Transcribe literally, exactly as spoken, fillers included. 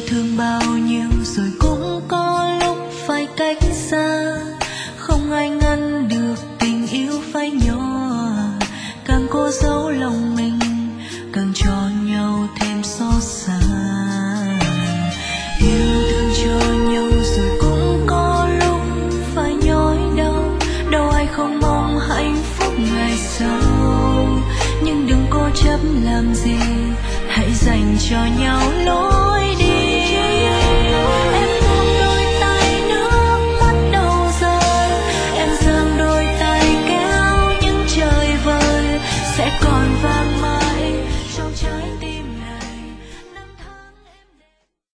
thương bao nhiêu rồi cũng có lúc phải cách xa, không ai ngăn được tình yêu phai nhỏ. Càng cố giấu lòng mình càng cho nhau thêm xót xa. Yêu thương cho nhau rồi cũng có lúc phải nhói đau, đâu ai không mong hạnh phúc ngày sau. Nhưng đừng cố chấp làm gì, hãy dành cho nhau lối